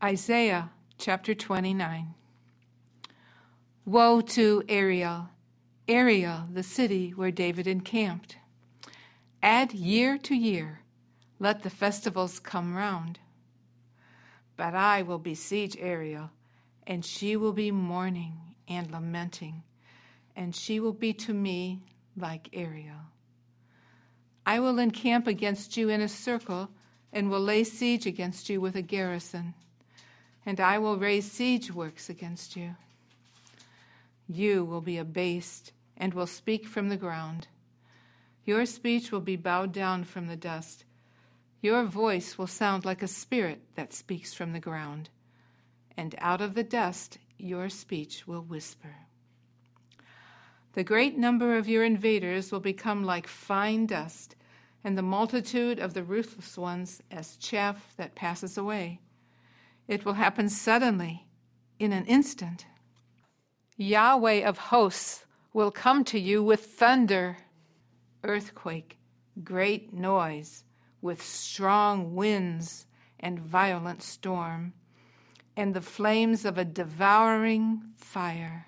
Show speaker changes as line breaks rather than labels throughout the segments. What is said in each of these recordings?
Isaiah chapter 29. Woe to Ariel, Ariel, the city where David encamped. Add year to year, let the festivals come round. But I will besiege Ariel, and she will be mourning and lamenting, and she will be to me like Ariel. I will encamp against you in a circle, and will lay siege against you with a garrison, and I will raise siege works against you. You will be abased and will speak from the ground. Your speech will be bowed down from the dust. Your voice will sound like a spirit that speaks from the ground, and out of the dust your speech will whisper. The great number of your invaders will become like fine dust, and the multitude of the ruthless ones as chaff that passes away. It will happen suddenly, in an instant. Yahweh of hosts will come to you with thunder, earthquake, great noise, with strong winds and violent storm, and the flames of a devouring fire.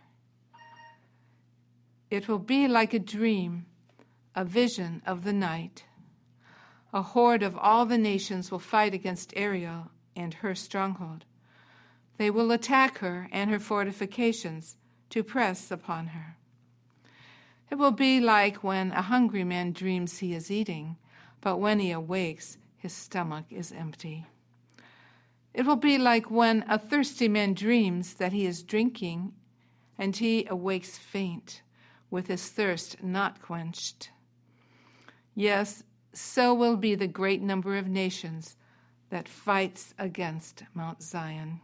It will be like a dream, a vision of the night. A horde of all the nations will fight against Ariel and her stronghold. They will attack her and her fortifications to press upon her. It will be like when a hungry man dreams he is eating, but when he awakes, his stomach is empty. It will be like when a thirsty man dreams that he is drinking, and he awakes faint, with his thirst not quenched. Yes, so will be the great number of nations that fights against Mount Zion.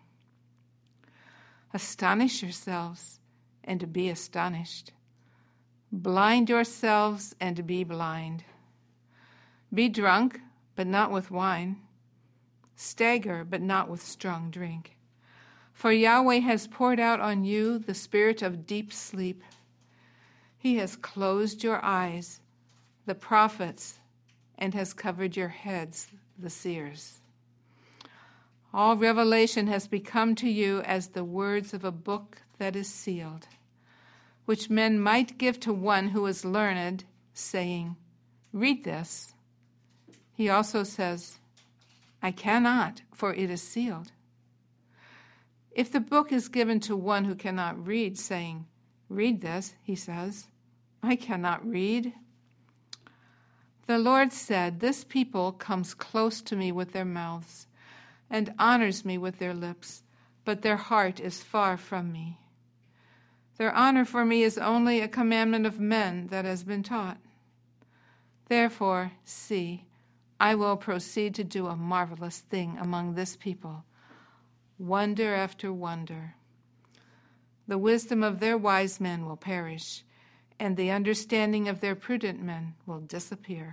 Astonish yourselves and be astonished. Blind yourselves and be blind. Be drunk, but not with wine. Stagger, but not with strong drink. For Yahweh has poured out on you the spirit of deep sleep. He has closed your eyes, the prophets, and has covered your heads, the seers. All revelation has become to you as the words of a book that is sealed, which men might give to one who is learned, saying, "Read this." He also says, "I cannot, for it is sealed." If the book is given to one who cannot read, saying, "Read this," he says, "I cannot read." The Lord said, "This people comes close to me with their mouths and honors me with their lips, but their heart is far from me. Their honor for me is only a commandment of men that has been taught. Therefore, see, I will proceed to do a marvelous thing among this people, wonder after wonder. The wisdom of their wise men will perish, and the understanding of their prudent men will disappear.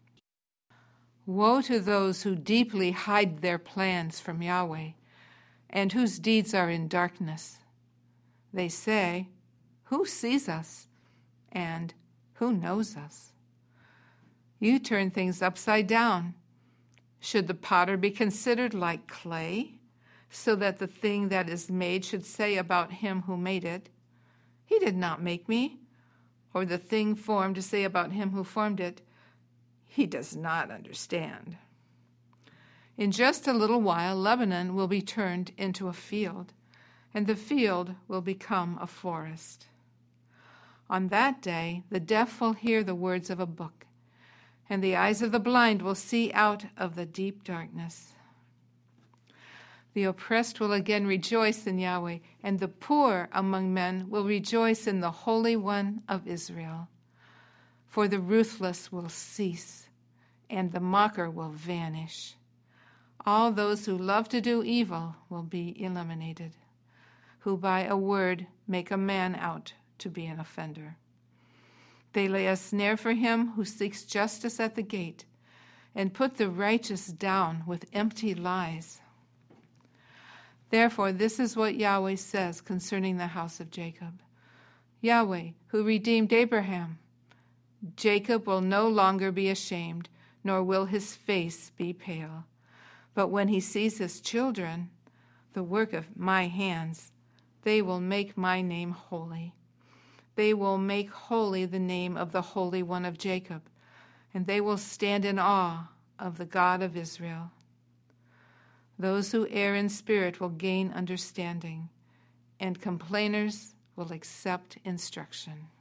Woe to those who deeply hide their plans from Yahweh, and whose deeds are in darkness. They say, "Who sees us?" and "Who knows us?" You turn things upside down. Should the potter be considered like clay, so that the thing that is made should say about him who made it, "He did not make me," or the thing formed to say about him who formed it, "He does not understand." In just a little while, Lebanon will be turned into a field, and the field will become a forest. On that day, the deaf will hear the words of a book, and the eyes of the blind will see out of the deep darkness. The oppressed will again rejoice in Yahweh, and the poor among men will rejoice in the Holy One of Israel. For the ruthless will cease, and the mocker will vanish. All those who love to do evil will be eliminated, who by a word make a man out to be an offender. They lay a snare for him who seeks justice at the gate, and put the righteous down with empty lies. Therefore, this is what Yahweh says concerning the house of Jacob. Yahweh, who redeemed Abraham, Jacob will no longer be ashamed, nor will his face be pale. But when he sees his children, the work of my hands. They will make my name holy. They will make holy the name of the Holy One of Jacob, and they will stand in awe of the God of Israel. Those who err in spirit will gain understanding, and complainers will accept instruction.